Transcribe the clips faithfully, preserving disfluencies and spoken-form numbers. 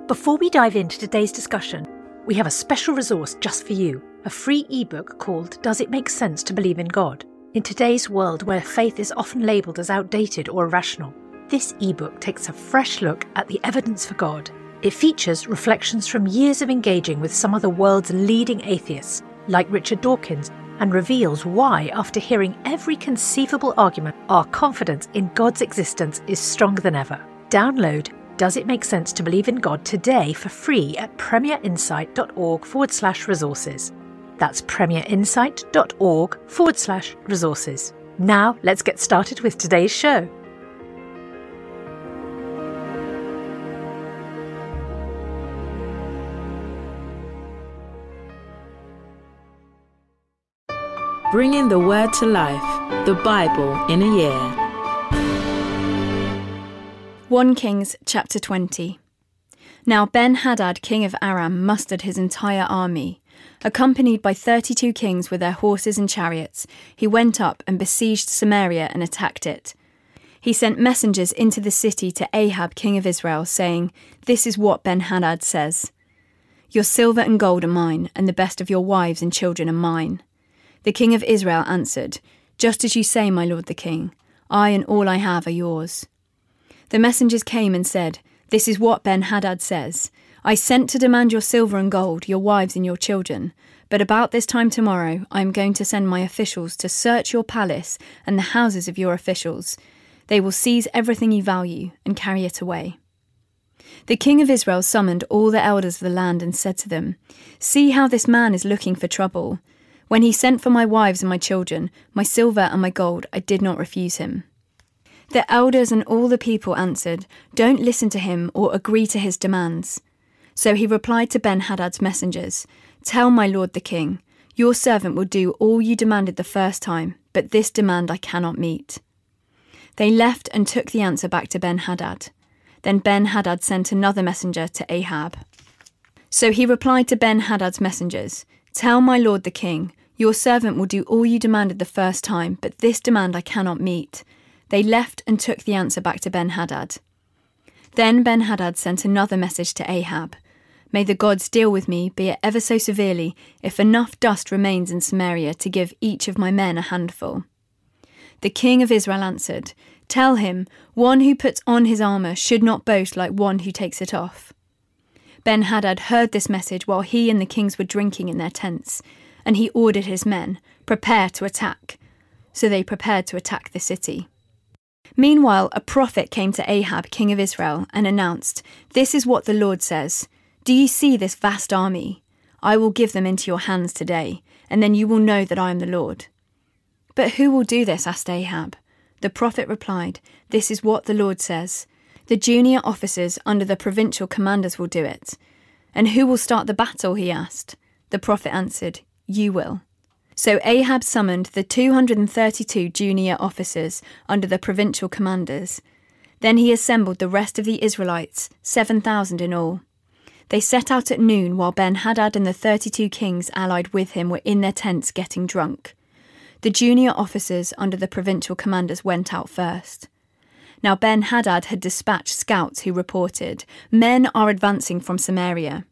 Before we dive into today's discussion, we have a special resource just for you, a free ebook called Does It Make Sense to Believe in God? In today's world where faith is often labelled as outdated or irrational, this ebook takes a fresh look at the evidence for God. It features reflections from years of engaging with some of the world's leading atheists, like Richard Dawkins, and reveals why, after hearing every conceivable argument, our confidence in God's existence is stronger than ever. Download Does It Make Sense to Believe in God today for free at premierinsight.org forward slash resources. That's premierinsight.org forward slash resources. Now let's get started with today's show. Bringing the Word to life, the Bible in a year. First Kings chapter twenty. Now Ben-Hadad, king of Aram, mustered his entire army. Accompanied by thirty-two kings with their horses and chariots, he went up and besieged Samaria and attacked it. He sent messengers into the city to Ahab, king of Israel, saying, "This is what Ben-Hadad says. Your silver and gold are mine, and the best of your wives and children are mine." The king of Israel answered, "Just as you say, my lord the king, I and all I have are yours." The messengers came and said, "This is what Ben-Hadad says. I sent to demand your silver and gold, your wives and your children. But about this time tomorrow I am going to send my officials to search your palace and the houses of your officials. They will seize everything you value and carry it away." The king of Israel summoned all the elders of the land and said to them, "See how this man is looking for trouble. When he sent for my wives and my children, my silver and my gold, I did not refuse him." The elders and all the people answered, "Don't listen to him or agree to his demands." So he replied to Ben-Hadad's messengers, "Tell my lord the king, your servant will do all you demanded the first time, but this demand I cannot meet." They left and took the answer back to Ben-Hadad. Then Ben-Hadad sent another messenger to Ahab. So he replied to Ben-Hadad's messengers, "Tell my lord the king, your servant will do all you demanded the first time, but this demand I cannot meet." They left and took the answer back to Ben-Hadad. Then Ben-Hadad sent another message to Ahab. "May the gods deal with me, be it ever so severely, if enough dust remains in Samaria to give each of my men a handful." The king of Israel answered, "Tell him, one who puts on his armour should not boast like one who takes it off." Ben-Hadad heard this message while he and the kings were drinking in their tents, and he ordered his men, "Prepare to attack." So they prepared to attack the city. Meanwhile, a prophet came to Ahab, king of Israel, and announced, "This is what the Lord says. Do you see this vast army? I will give them into your hands today, and then you will know that I am the Lord." "But who will do this?" asked Ahab. The prophet replied, "This is what the Lord says. The junior officers under the provincial commanders will do it." "And who will start the battle?" he asked. The prophet answered, "You will." So Ahab summoned the two hundred thirty-two junior officers under the provincial commanders. Then he assembled the rest of the Israelites, seven thousand in all. They set out at noon while Ben-Hadad and the thirty-two kings allied with him were in their tents getting drunk. The junior officers under the provincial commanders went out first. Now Ben-Hadad had dispatched scouts who reported, "Men are advancing from Samaria."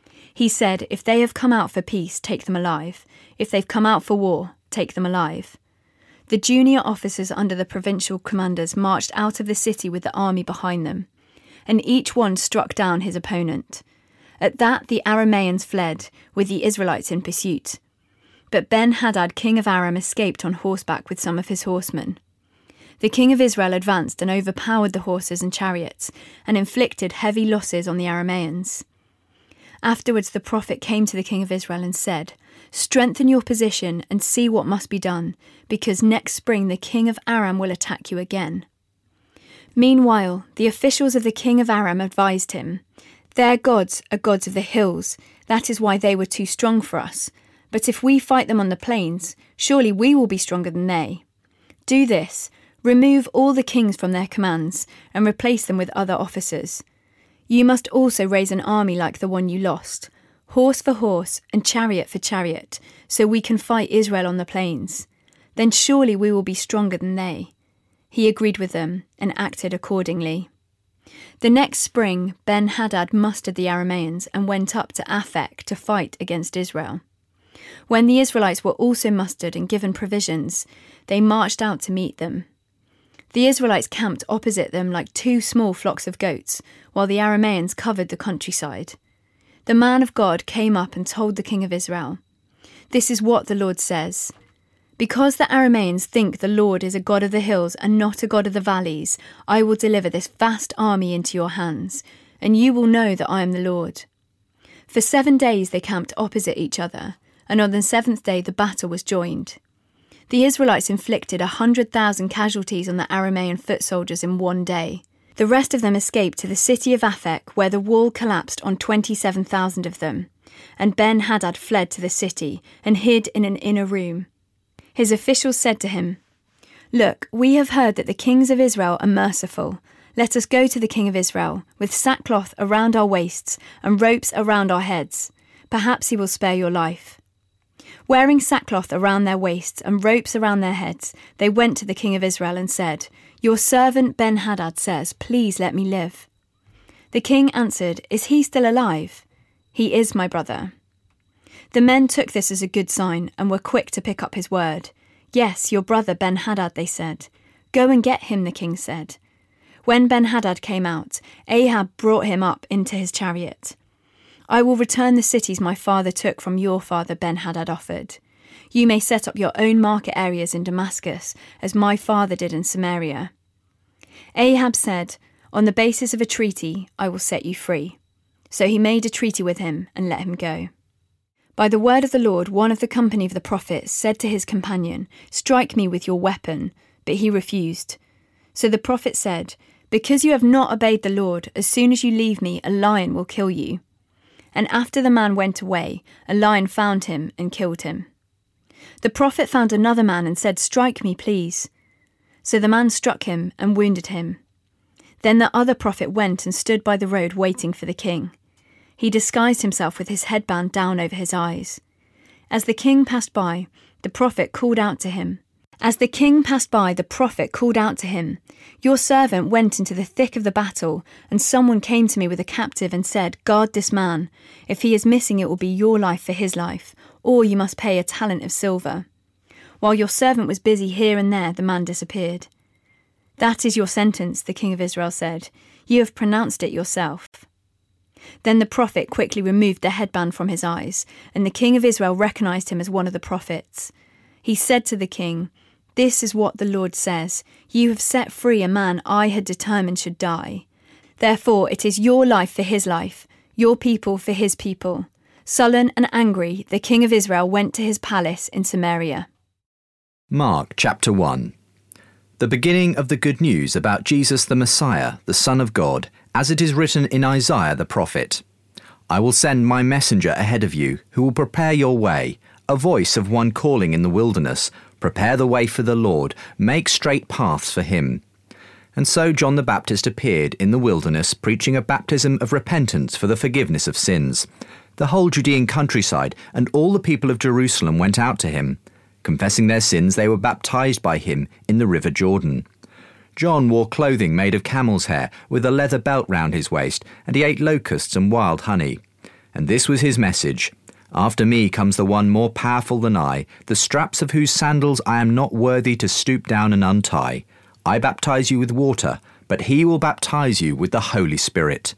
He said, "If they have come out for peace, take them alive. If they've come out for war, take them alive." The junior officers under the provincial commanders marched out of the city with the army behind them, and each one struck down his opponent. At that the Arameans fled, with the Israelites in pursuit. But Ben-Hadad, king of Aram, escaped on horseback with some of his horsemen. The king of Israel advanced and overpowered the horses and chariots, and inflicted heavy losses on the Arameans. Afterwards the prophet came to the king of Israel and said, "Strengthen your position and see what must be done, because next spring the king of Aram will attack you again." Meanwhile, the officials of the king of Aram advised him, "Their gods are gods of the hills, that is why they were too strong for us. But if we fight them on the plains, surely we will be stronger than they. Do this, remove all the kings from their commands, and replace them with other officers. You must also raise an army like the one you lost, horse for horse and chariot for chariot, so we can fight Israel on the plains. Then surely we will be stronger than they." He agreed with them and acted accordingly. The next spring, Ben-Hadad mustered the Arameans and went up to Aphek to fight against Israel. When the Israelites were also mustered and given provisions, they marched out to meet them. The Israelites camped opposite them like two small flocks of goats, while the Arameans covered the countryside. The man of God came up and told the king of Israel, "This is what the Lord says. Because the Arameans think the Lord is a God of the hills and not a God of the valleys, I will deliver this vast army into your hands, and you will know that I am the Lord." For seven days they camped opposite each other, and on the seventh day the battle was joined. The Israelites inflicted a hundred thousand casualties on the Aramean foot soldiers in one day. The rest of them escaped to the city of Aphek, where the wall collapsed on twenty-seven thousand of them, and Ben-Hadad fled to the city and hid in an inner room. His officials said to him, "Look, we have heard that the kings of Israel are merciful. Let us go to the king of Israel, with sackcloth around our waists and ropes around our heads. Perhaps he will spare your life." Wearing sackcloth around their waists and ropes around their heads, they went to the king of Israel and said, "Your servant Ben-Hadad says, 'Please let me live.'" The king answered, "Is he still alive?" "He is, my brother." The men took this as a good sign and were quick to pick up his word. "Yes, your brother Ben-Hadad," they said. "Go and get him," the king said. When Ben-Hadad came out, Ahab brought him up into his chariot. "I will return the cities my father took from your father," Ben-Hadad offered. "You may set up your own market areas in Damascus, as my father did in Samaria." Ahab said, "On the basis of a treaty, I will set you free." So he made a treaty with him and let him go. By the word of the Lord, one of the company of the prophets said to his companion, "Strike me with your weapon," but he refused. So the prophet said, "Because you have not obeyed the Lord, as soon as you leave me, a lion will kill you." And after the man went away, a lion found him and killed him. The prophet found another man and said, "Strike me, please." So the man struck him and wounded him. Then the other prophet went and stood by the road waiting for the king. He disguised himself with his headband down over his eyes. As the king passed by, the prophet called out to him. As the king passed by, the prophet called out to him, "Your servant went into the thick of the battle, and someone came to me with a captive and said, 'Guard this man. If he is missing, it will be your life for his life, or you must pay a talent of silver.' While your servant was busy here and there, the man disappeared." "That is your sentence," the king of Israel said. "You have pronounced it yourself." Then the prophet quickly removed the headband from his eyes, and the king of Israel recognized him as one of the prophets. He said to the king, "This is what the Lord says. You have set free a man I had determined should die. Therefore it is your life for his life, your people for his people." Sullen and angry, the king of Israel went to his palace in Samaria. Mark chapter one. The beginning of the good news about Jesus the Messiah, the Son of God, as it is written in Isaiah the prophet. "I will send my messenger ahead of you, who will prepare your way, a voice of one calling in the wilderness, prepare the way for the Lord, make straight paths for him." And so John the Baptist appeared in the wilderness, preaching a baptism of repentance for the forgiveness of sins. The whole Judean countryside and all the people of Jerusalem went out to him. Confessing their sins, they were baptized by him in the river Jordan. John wore clothing made of camel's hair, with a leather belt round his waist, and he ate locusts and wild honey. And this was his message: "After me comes the one more powerful than I, the straps of whose sandals I am not worthy to stoop down and untie. I baptize you with water, but he will baptize you with the Holy Spirit."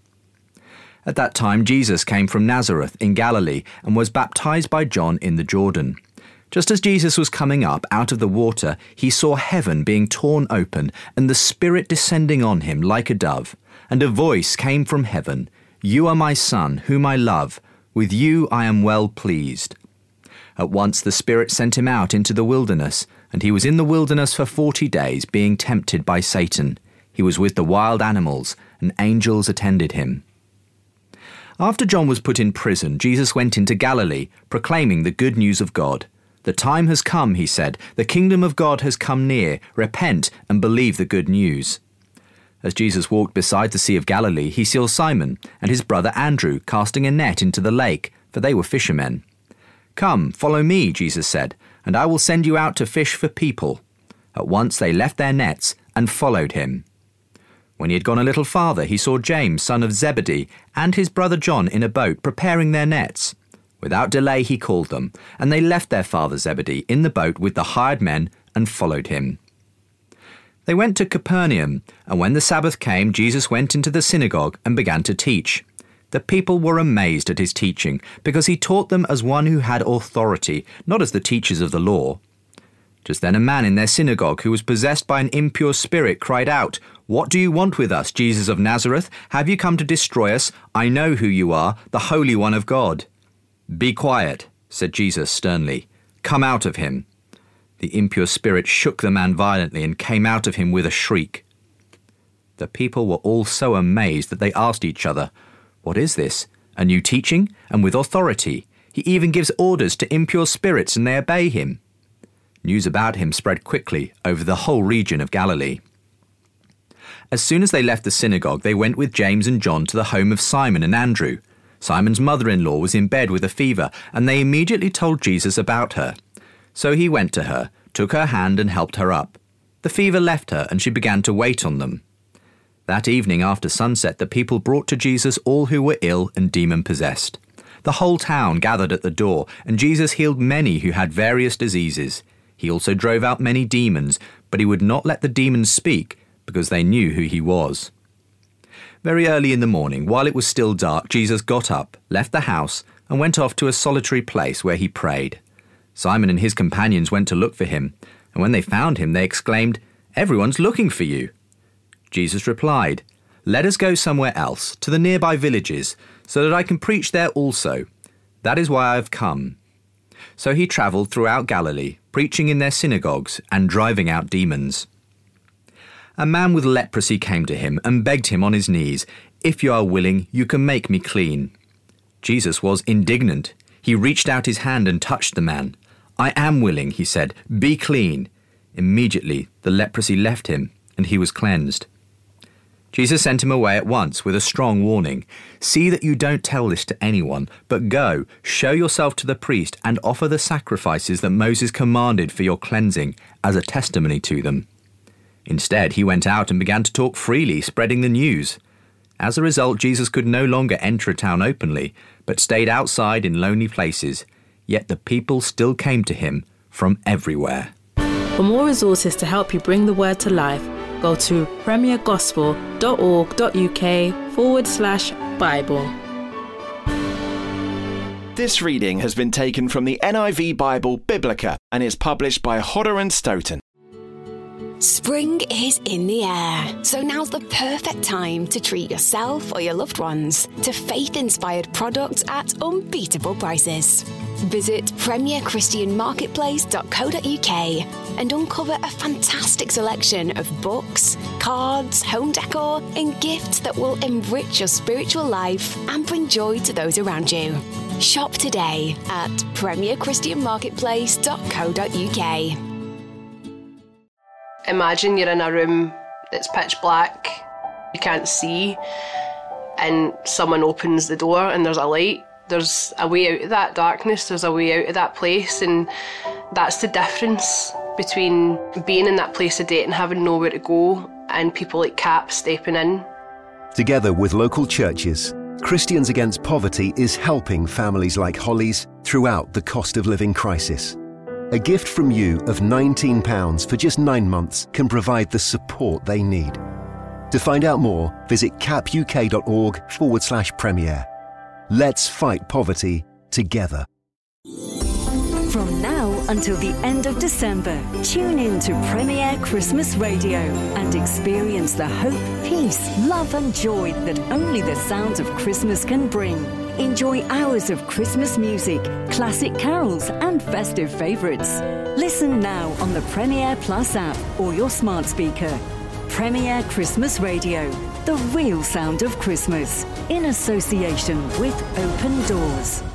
At that time Jesus came from Nazareth in Galilee and was baptized by John in the Jordan. Just as Jesus was coming up out of the water, he saw heaven being torn open and the Spirit descending on him like a dove. And a voice came from heaven, "You are my Son, whom I love. With you I am well pleased." At once the Spirit sent him out into the wilderness, and he was in the wilderness for forty days, being tempted by Satan. He was with the wild animals, and angels attended him. After John was put in prison, Jesus went into Galilee, proclaiming the good news of God. "The time has come," he said. "The kingdom of God has come near. Repent and believe the good news." As Jesus walked beside the Sea of Galilee, he saw Simon and his brother Andrew casting a net into the lake, for they were fishermen. "Come, follow me," Jesus said, "and I will send you out to fish for people." At once they left their nets and followed him. When he had gone a little farther, he saw James, son of Zebedee, and his brother John in a boat, preparing their nets. Without delay he called them, and they left their father Zebedee in the boat with the hired men and followed him. They went to Capernaum, and when the Sabbath came, Jesus went into the synagogue and began to teach. The people were amazed at his teaching, because he taught them as one who had authority, not as the teachers of the law. Just then a man in their synagogue who was possessed by an impure spirit cried out, "What do you want with us, Jesus of Nazareth? Have you come to destroy us? I know who you are, the Holy One of God." "Be quiet," said Jesus sternly. "Come out of him." The impure spirit shook the man violently and came out of him with a shriek. The people were all so amazed that they asked each other, "What is this? A new teaching? And with authority. He even gives orders to impure spirits and they obey him." News about him spread quickly over the whole region of Galilee. As soon as they left the synagogue, they went with James and John to the home of Simon and Andrew. Simon's mother-in-law was in bed with a fever, and they immediately told Jesus about her. So he went to her, took her hand and helped her up. The fever left her, and she began to wait on them. That evening after sunset, the people brought to Jesus all who were ill and demon-possessed. The whole town gathered at the door, and Jesus healed many who had various diseases. He also drove out many demons, but he would not let the demons speak, because they knew who he was. Very early in the morning, while it was still dark, Jesus got up, left the house, and went off to a solitary place where he prayed. Simon and his companions went to look for him, and when they found him, they exclaimed, "Everyone's looking for you." Jesus replied, "Let us go somewhere else, to the nearby villages, so that I can preach there also. That is why I have come." So he travelled throughout Galilee, preaching in their synagogues and driving out demons. A man with leprosy came to him and begged him on his knees, "If you are willing, you can make me clean." Jesus was indignant. He reached out his hand and touched the man. "I am willing," he said, "be clean." Immediately the leprosy left him, and he was cleansed. Jesus sent him away at once with a strong warning. "See that you don't tell this to anyone, but go, show yourself to the priest, and offer the sacrifices that Moses commanded for your cleansing as a testimony to them." Instead, he went out and began to talk freely, spreading the news. As a result, Jesus could no longer enter a town openly, but stayed outside in lonely places. Yet the people still came to him from everywhere. For more resources to help you bring the word to life, go to premiergospel.org.uk forward slash Bible. This reading has been taken from the N I V Bible Biblica and is published by Hodder and Stoughton. Spring is in the air, so now's the perfect time to treat yourself or your loved ones to faith-inspired products at unbeatable prices. Visit premier christian marketplace dot co dot uk and uncover a fantastic selection of books, cards, home decor, and gifts that will enrich your spiritual life and bring joy to those around you. Shop today at premier christian marketplace dot co dot uk. Imagine you're in a room that's pitch black, you can't see, and someone opens the door and there's a light. There's a way out of that darkness, there's a way out of that place, and that's the difference between being in that place of debt and having nowhere to go and people like CAP stepping in. Together with local churches, Christians Against Poverty is helping families like Holly's throughout the cost of living crisis. A gift from you of nineteen pounds for just nine months can provide the support they need. To find out more, visit capuk.org forward slash premier. Let's fight poverty together. From now until the end of December, tune in to Premier Christmas Radio and experience the hope, peace, love and joy that only the sounds of Christmas can bring. Enjoy hours of Christmas music, classic carols and festive favourites. Listen now on the Premier Plus app or your smart speaker. Premier Christmas Radio, the real sound of Christmas, in association with Open Doors.